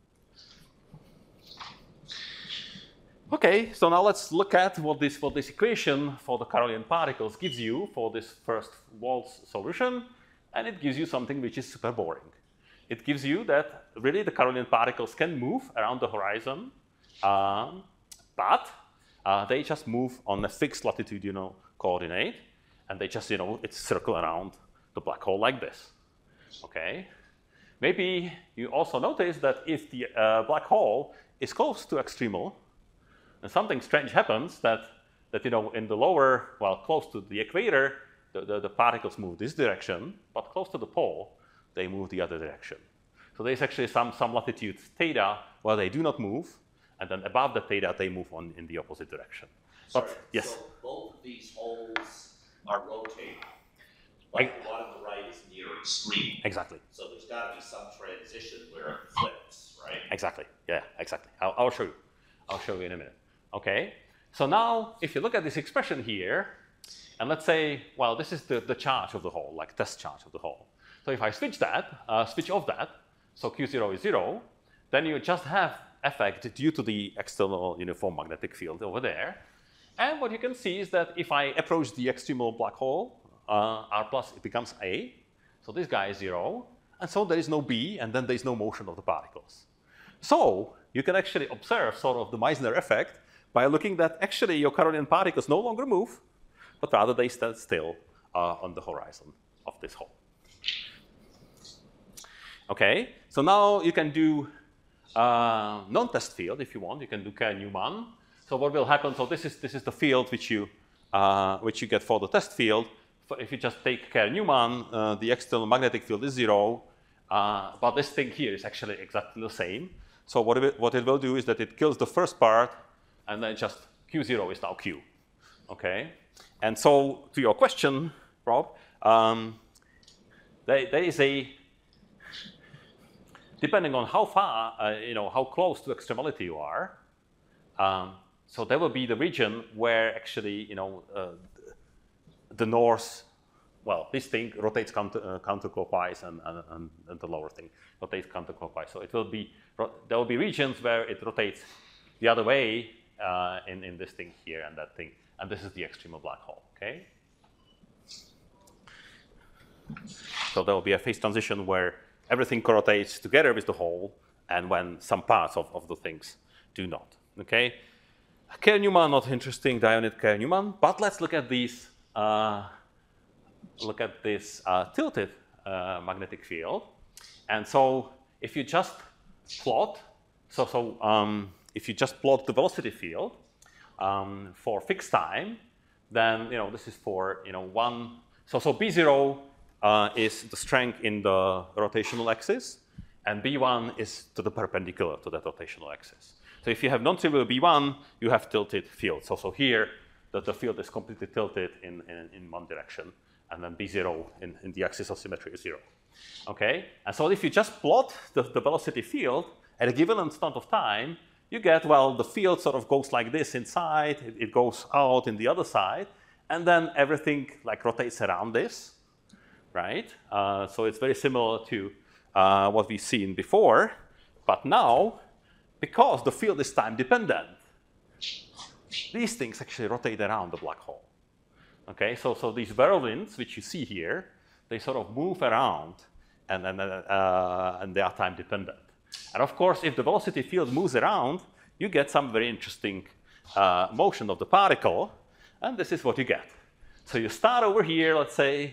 Okay, so now let's look at what this equation for the Carolean particles gives you for this first waltz solution, and it gives you something which is super boring. It gives you that really the Carolean particles can move around the horizon, but they just move on a fixed latitudinal coordinate, and they just, it's circle around the black hole like this. Okay. Maybe you also notice that if the black hole is close to extremal, and something strange happens that in the lower, well, close to the equator, the particles move this direction, but close to the pole, they move the other direction. So there's actually some latitude theta where they do not move, and then above the theta, they move on in the opposite direction. Sorry, but, yes? So both of these holes are rotating, but the one on the right is near extreme. Exactly. So there's got to be some transition where it flips, right? Exactly. Yeah, exactly. I'll show you. I'll show you in a minute. Okay. So now, if you look at this expression here, and let's say, well, this is the charge of the hole, like test charge of the hole. So if I switch off that, so Q0 is 0, then you just have effect due to the external uniform magnetic field over there. And what you can see is that if I approach the extremal black hole, R plus, it becomes A. So this guy is 0. And so there is no B, and then there is no motion of the particles. So you can actually observe sort of the Meissner effect by looking that actually your Carolean particles no longer move, but rather they stand still on the horizon of this hole. Okay, so now you can do non-test field if you want. You can do Kerr-Newman. So what will happen? So this is the field which you get for the test field. If you just take Kerr-Newman, the external magnetic field is 0, but this thing here is actually exactly the same. So what it will do is that it kills the first part, and then just Q0 is now Q. Okay, and so to your question, Rob, there is a, depending on how far, how close to extremality you are. So there will be the region where actually, the north, well, this thing rotates counterclockwise, and the lower thing rotates counterclockwise. So there will be regions where it rotates the other way in this thing here and that thing, and this is the extremal black hole. Okay. So there will be a phase transition where everything rotates together with the hole, and when some parts of the things do not. Okay. Kerr-Newman, not interesting, Dionid Kerr-Newman, but let's look at these. Look at this tilted magnetic field, and so if you just plot, if you just plot the velocity field for fixed time, then this is for one. So B0 is the strength in the rotational axis, and B1 is to the perpendicular to that rotational axis. So if you have non-trivial B1, you have tilted field. So here, the field is completely tilted in one direction, and then B0 in the axis of symmetry is 0. Okay? And so if you just plot the velocity field at a given instant of time, you get, well, the field sort of goes like this inside, it goes out in the other side, and then everything like rotates around this, right? So it's very similar to what we've seen before, but now, because the field is time dependent, these things actually rotate around the black hole. Okay, so these whirlwinds, which you see here, they sort of move around, and they are time dependent. And of course, if the velocity field moves around, you get some very interesting motion of the particle, and this is what you get. So you start over here, let's say,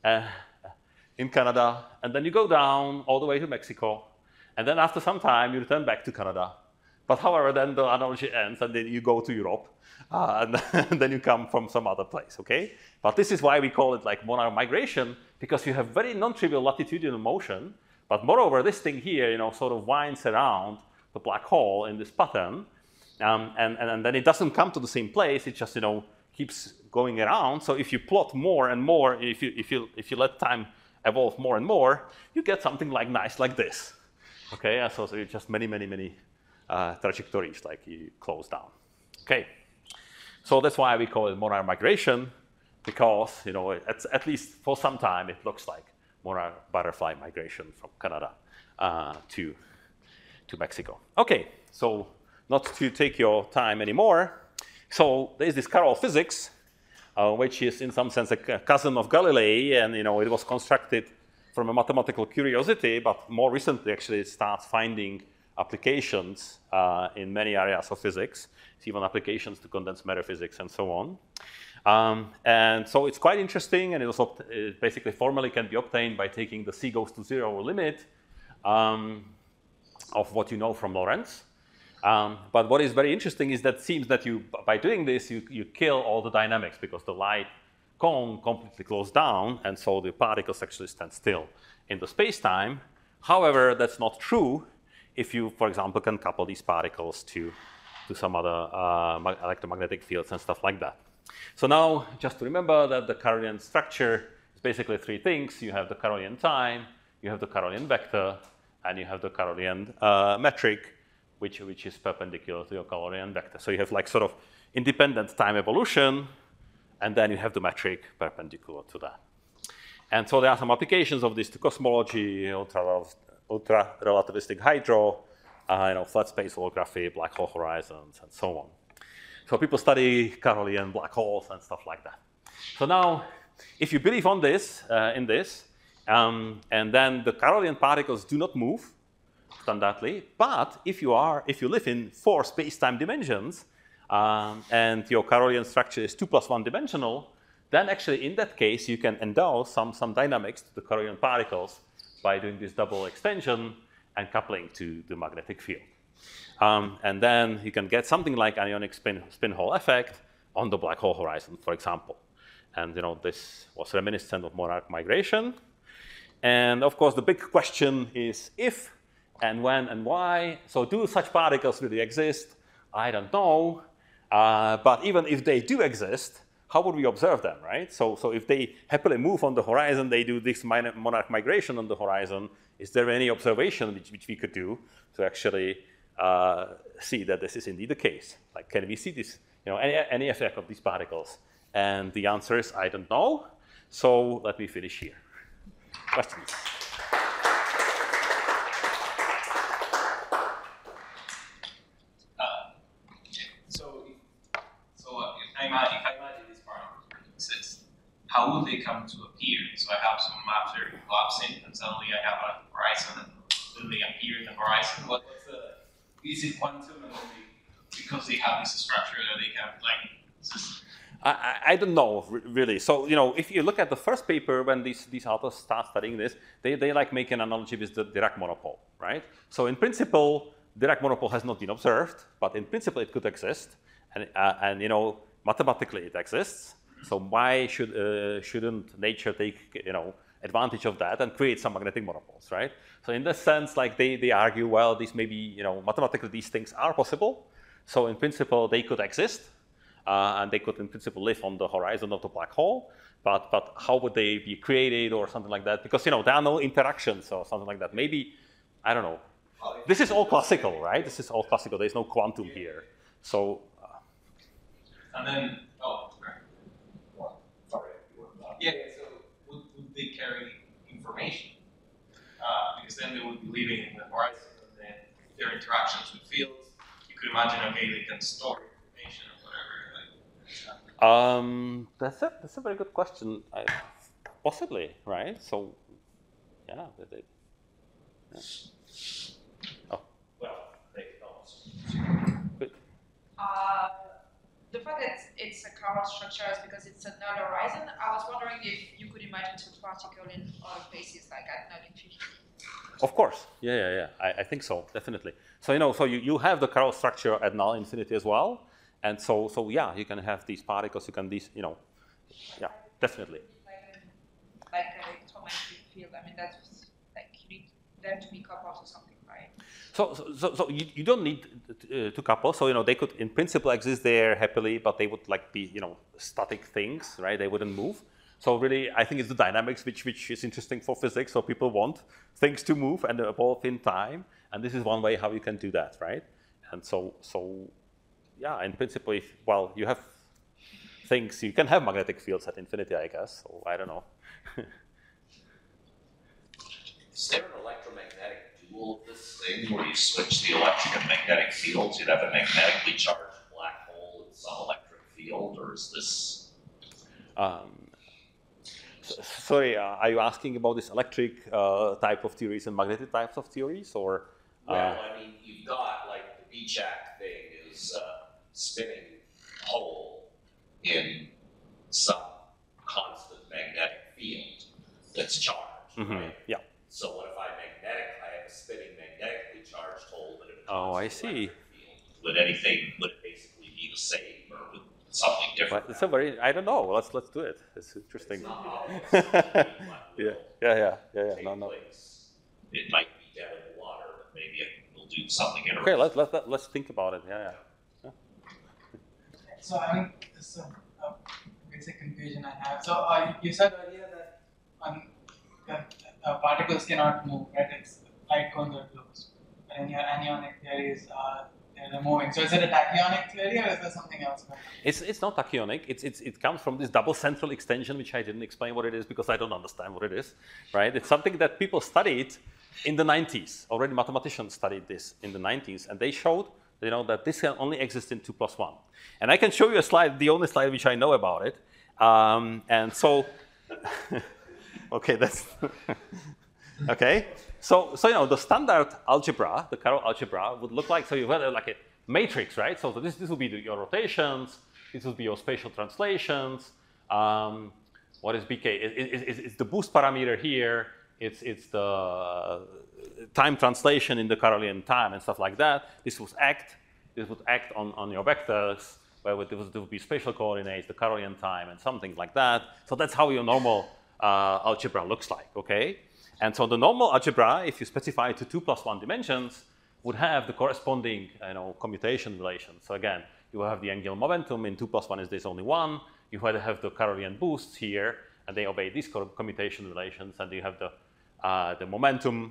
in Canada, and then you go down all the way to Mexico, and then after some time, you return back to Canada. But however, then the analogy ends, and then you go to Europe, and then you come from some other place, okay? But this is why we call it like monar migration, because you have very non-trivial latitudinal motion, but moreover, this thing here, sort of winds around the black hole in this pattern, and then it doesn't come to the same place, it just, keeps going around. So if you plot more and more, if you let time evolve more and more, you get something like nice like this, okay? So it's just many trajectories, like you close down. Okay, so that's why we call it monar migration, because at least for some time it looks like monar butterfly migration from Canada to Mexico. Okay, so not to take your time anymore. So there's this Carroll physics, which is in some sense a cousin of Galilei, and it was constructed from a mathematical curiosity, but more recently actually it starts finding applications in many areas of physics. It's even applications to condensed matter physics and so on. And so it's quite interesting, and it basically formally can be obtained by taking the c goes to 0 limit of what you know from Lorentz. But what is very interesting is that it seems that by doing this, you kill all the dynamics, because the light cone completely closed down, and so the particles actually stand still in the space-time. However, that's not true if you, for example, can couple these particles to some other electromagnetic fields and stuff like that. So now, just to remember that the Carolean structure is basically three things. You have the Carolean time, you have the Carolean vector, and you have the Carolean metric, which is perpendicular to your Carolean vector. So you have like sort of independent time evolution, and then you have the metric perpendicular to that. And so there are some applications of this to cosmology, ultra-relativistic hydro, flat space holography, black hole horizons, and so on. So people study Carolean black holes and stuff like that. So now, if you believe in this, and then the Carolean particles do not move standardly, but if you live in 4 space-time dimensions, and your Carolean structure is 2 + 1 dimensional, then actually in that case you can endow some dynamics to the Carolean particles by doing this double extension and coupling to the magnetic field. And then you can get something like anionic spin Hall effect on the black hole horizon, for example. And this was reminiscent of monarch migration. And of course, the big question is if and when and why. So do such particles really exist? I don't know. But even if they do exist, how would we observe them, right? So if they happily move on the horizon, they do this monarch migration on the horizon, is there any observation which we could do to actually see that this is indeed the case? Like, can we see this, any effect of these particles? And the answer is, I don't know. So let me finish here. Questions? If I imagine these particles exist, how would they come to appear? So I have some matter collapsing, and suddenly I have a horizon, and then they appear in the horizon. Is it quantum, and then because they have this structure that they have I don't know really. So if you look at the first paper when these authors start studying this, they like make an analogy with the Dirac monopole, right? So in principle, Dirac monopole has not been observed, but in principle it could exist, and mathematically it exists. So why shouldn't nature take advantage of that and create some magnetic monopoles, right? So in this sense, like they argue, well, these maybe mathematically these things are possible. So in principle they could exist, and they could in principle live on the horizon of the black hole. But how would they be created or something like that? Because there are no interactions or something like that. Maybe I don't know. This is all classical, right? This is all classical. There's no quantum here. So. And then, Sorry. Yeah, so would they carry information? Because then they would be living in the horizon, and then their interactions with fields, you could imagine, okay, they can store information or whatever. That's a very good question. Possibly, right? So, yeah. Oh. Well, they can also. Good. The fact that it's a Carol structure is because it's a null horizon. I was wondering if you could imagine such particle in other places, like at null infinity. Of course, yeah. I think so, definitely. So you have the Carol structure at null infinity as well, and so yeah, you can have these particles. You can yeah, definitely. Like a electromagnetic field. I mean, that's like you need them to be coupled or something, right? So you don't need to couple. So they could in principle exist there happily, but they would like be static things, right? They wouldn't move. So really, I think it's the dynamics which is interesting for physics. So people want things to move and evolve in time, and this is one way how you can do that, right? And so yeah, in principle, you have things, you can have magnetic fields at infinity, I guess. So I don't know. Is there an electromagnetic dual of this thing where you switch the electric and magnetic fields? You'd have a magnetically charged black hole and some electric field, or is this? Sorry, are you asking about this electric type of theories and magnetic types of theories, or? Well, I mean, you've got like the Bichak thing is spinning hole in some constant magnetic field that's charged, right? Yeah. So what if I have a spinning magnetically charged hole, but in a Oh, I constant see. electric field? Would it basically be the same, or would something different? But it's I don't know. Let's do it. It's interesting. It's not obvious. Yeah. Take No. place. It might be dead in the water, but maybe it will do something Okay, interesting. let's think about it. Yeah. So I mean, this is a basic confusion I have. So you said earlier that particles cannot move, right? It's light cones or flows. And your anionic theories they're moving. So is it a tachyonic theory, or is there something else? It's not tachyonic. It comes from this double central extension, which I didn't explain what it is because I don't understand what it is, right? It's something that people studied in the 90s. Already mathematicians studied this in the 90s, and they showed, that this can only exist in 2 plus 1. And I can show you a slide, the only slide which I know about it. And so, okay, that's okay. So the standard algebra, the Carroll algebra, would look like, so you have like a matrix, right? So this would be your rotations, this would be your spatial translations. What is BK? It's the boost parameter here. It's the time translation in the Carolian time and stuff like that. This would act on your vectors, where there would be spatial coordinates, the Carolian time, and something like that. So that's how your normal algebra looks like, okay? And so the normal algebra, if you specify it to 2 plus 1 dimensions, would have the corresponding commutation relation. So again, you will have the angular momentum. In 2 plus 1 there's only 1. You have the Carolian boosts here, and they obey these commutation relations. And you have the momentum,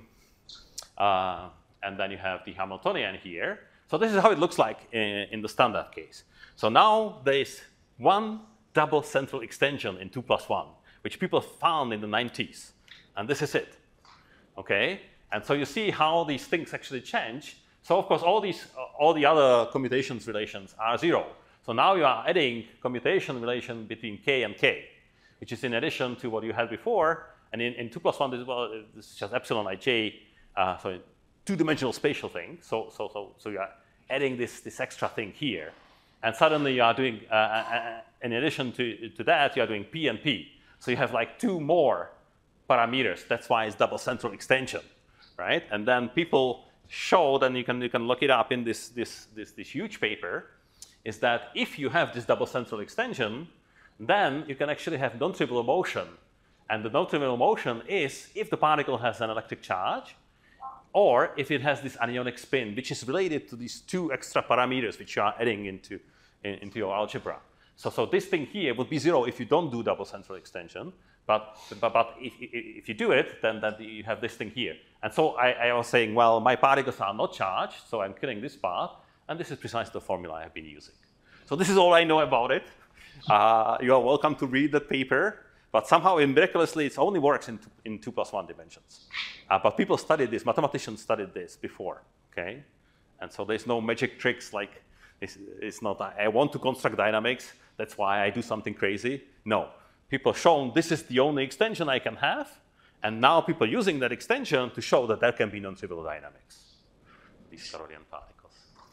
and then you have the Hamiltonian here. So this is how it looks like in the standard case. So now there's one double central extension in 2 plus 1, which people found in the 90s. And this is it, okay? And so you see how these things actually change. So of course, all the other commutations relations are 0. So now you are adding commutation relation between k and k, which is in addition to what you had before. And in 2 plus 1, this is just epsilon ij, so two-dimensional spatial thing. So you are adding this extra thing here. And suddenly you are doing, in addition to that, you are doing p and p. So you have like 2 more parameters. That's why it's double central extension, right? And then people showed, and you can look it up in this huge paper, is that if you have this double central extension, then you can actually have non-trivial motion. And the non-trivial motion is if the particle has an electric charge, or if it has this anionic spin, which is related to these 2 extra parameters which you are adding into your algebra. So this thing here would be 0 if you don't do double central extension. But if you do it, then you have this thing here. And so I was saying, well, my particles are not charged, so I'm killing this part. And this is precisely the formula I have been using. So this is all I know about it. You are welcome to read that paper. But somehow, miraculously, it only works in 2 plus 1 dimensions. But people studied this, mathematicians studied this before, okay? And so there's no magic tricks like, it's not, I want to construct dynamics, that's why I do something crazy. No, people shown this is the only extension I can have, and now people using that extension to show that there can be non-trivial dynamics, these Carolian particles.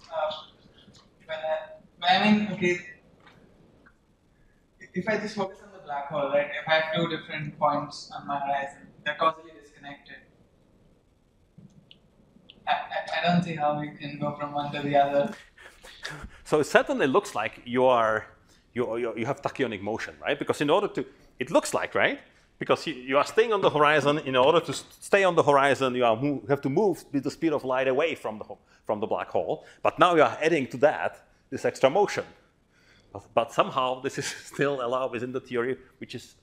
But I mean, okay, if I just focus on the black hole, right? If I have 2 different points on my horizon, they're causally disconnected. I don't see how we can go from one to the other. So it certainly looks like you have tachyonic motion, right? Because in order to, it looks like, right? Because you are staying on the horizon. In order to stay on the horizon, you have to move with the speed of light away from the black hole. But now you are adding to that this extra motion. But somehow this is still allowed within the theory, which is,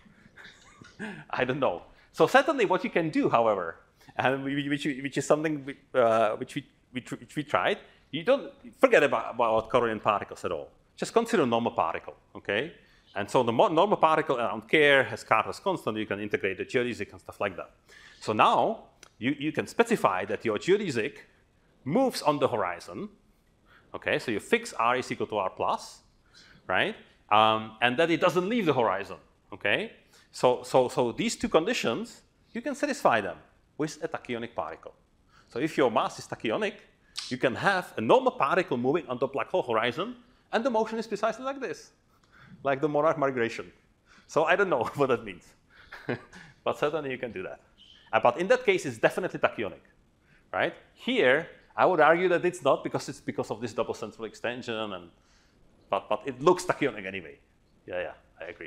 I don't know. So certainly what you can do, however, and which is something which we tried, you don't forget about Carolian particles at all. Just consider normal particle, okay? And so the normal particle around K has Carter's constant. You can integrate the geodesic and stuff like that. So now you can specify that your geodesic moves on the horizon, okay? So you fix R is equal to R plus, right? And that it doesn't leave the horizon, okay? So these 2 conditions, you can satisfy them with a tachyonic particle. So if your mass is tachyonic, you can have a normal particle moving on the black hole horizon, and the motion is precisely like this, like the monarch migration. So I don't know what that means, but certainly you can do that. But in that case, it's definitely tachyonic, right? Here, I would argue that it's not because it's because of this double central extension, but it looks tachyonic anyway. Yeah, I agree.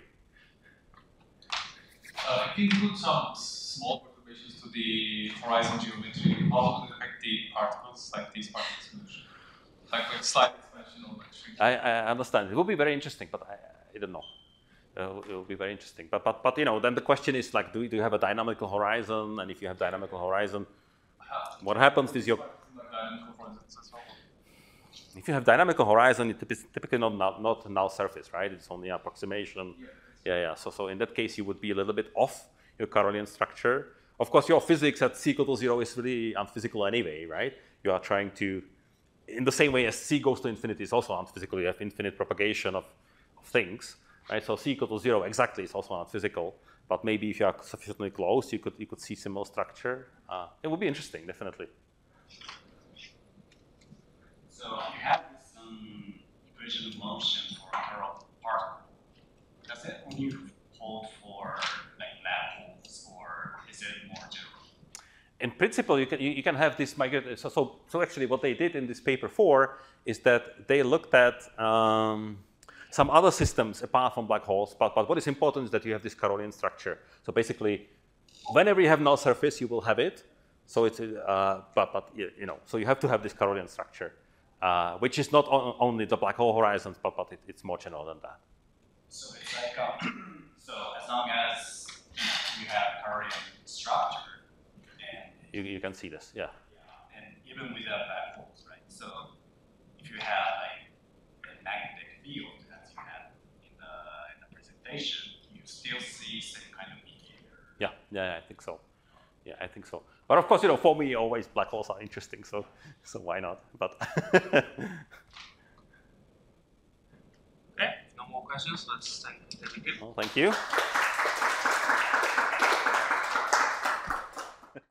If you include some small perturbations to the horizon geometry, how would it affect the particles, like these particle solution? Like with slight expansion or like shrinking? I understand. It will be very interesting, but I don't know. It will be very interesting. But then the question is like, do you have a dynamical horizon? And if you have dynamical horizon, what happens is your... If you have dynamical horizon, it's typically not null surface, right? It's only approximation. Yeah. So in that case, you would be a little bit off your Carolian structure. Of course, your physics at c equal to 0 is really unphysical anyway, right? You are trying to, in the same way as c goes to infinity is also unphysical, you have infinite propagation of things, right? So c equal to 0 exactly is also unphysical, but maybe if you are sufficiently close, you could see similar structure. It would be interesting, definitely. So you have this equation of motion for a curl particle. Does it only hold for like black holes, or is it more general? In principle, you can have this migrate. So actually, what they did in this paper 4 is that they looked at some other systems apart from black holes. But what is important is that you have this Carolian structure. So basically, whenever you have null surface, you will have it. So it's so you have to have this Carolian structure, which is not only the black hole horizons, but it's more general than that. So it's like so as long as you have Carolian structure. You can see this, yeah. And even without black holes, right? So if you have like a magnetic field as you had in the presentation, you still see some kind of behavior. Yeah, I think so. Yeah, I think so. But of course, for me, always black holes are interesting, so why not? But Okay, no more questions. Let's take it. well, thank you.